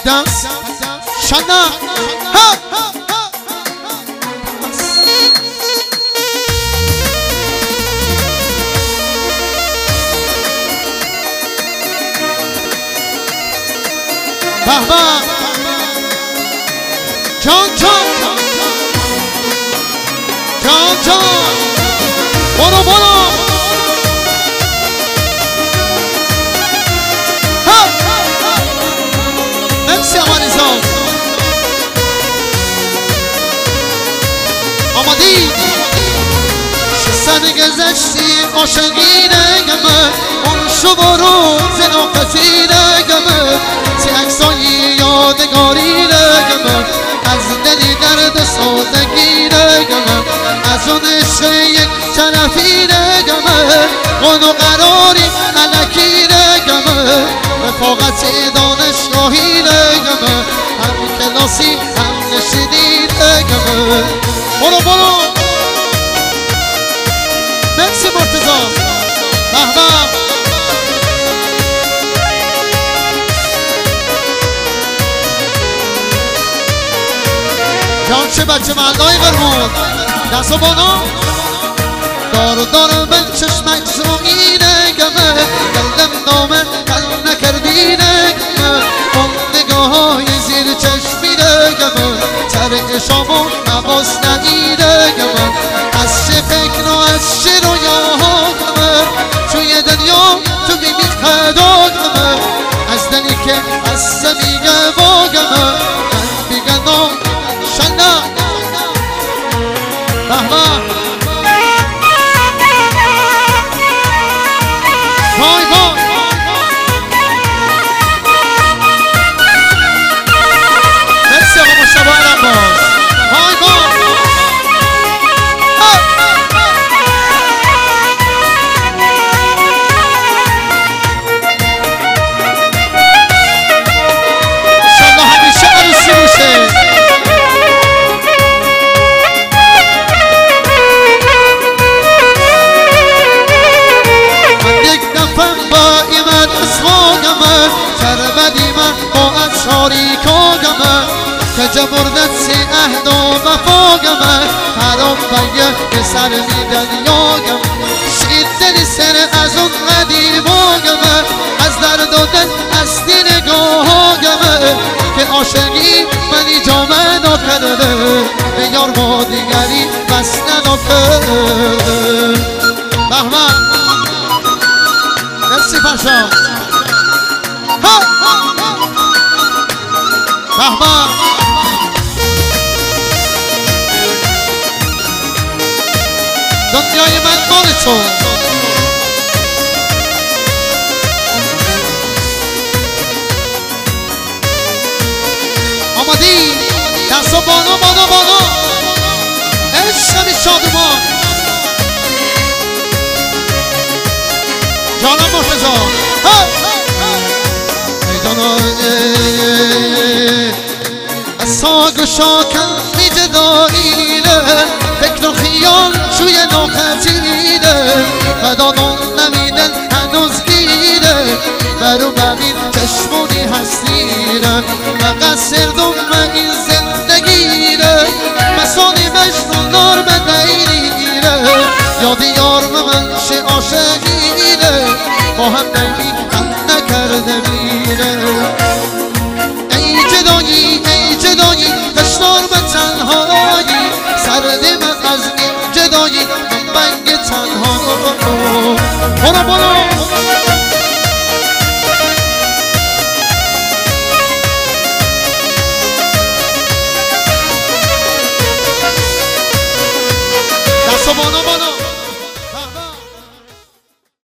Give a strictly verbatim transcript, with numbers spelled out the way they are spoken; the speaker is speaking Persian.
دست شنم ها بابا جان جان جان جان برو برو ها مرسی آمانیزا آمادی سن گذشتی عاشقی نگمه اون شو برو زنا قصیده گمه سی اکسایی یادگاری نگمه از دلی درد سادگی نگمه از اون عشق یک طرفی نگمه قول و قراری علکی نگمه رفاقت دانشگاهی نگمه هم کلاسی هم نشینی نگمه برو برو مرسی مرتضی بهبه جان چه بچه ملای برمون دست و بانا دارو دارو من چشمک زمانی نگمه دلم نامه قل نکردی نگمه اون نگاه های زیر چشمی نگمه سر اشامو حواس ندیده گمه از چه فکر و از چه رویاها گمه توی دنیا تو بیمی خدا گمه از دلی که از سمیگه با گمه من بیگه نام شنه بهبه وای وای مرسی آقا مشتبه علمباز وای وای انشالله همیشه عروسی باشه که بردت سی عهد و وفا گمه حرام بگه که سر میدن یا گمه شید دلی سر از اون قدیما گمه از درد و دل از دی نگاه گمه که عاشقی منی جامعه نکرده به یار با دیگری بس نکرده بهمن مرسی پاشا بهمن دنیای من مال تو آمادی دست و بانا بانا بانا عشق شادمان جانم مرتضی از ساگ و شاکن می جداییده فکر و خیال شوی ناخطیده بدانم نمیدن هنوز گیره برو ببین چشمونی هستیره فقط سردم من این زندگیره مسانی مجنون نار به دیریره یادی یار من چه عاشقیره با هم نمی هم نکرده میره ای جدایی ای جدایی تشنار به تنهایی سردی من از این جدایی من بنگ تنها برو برو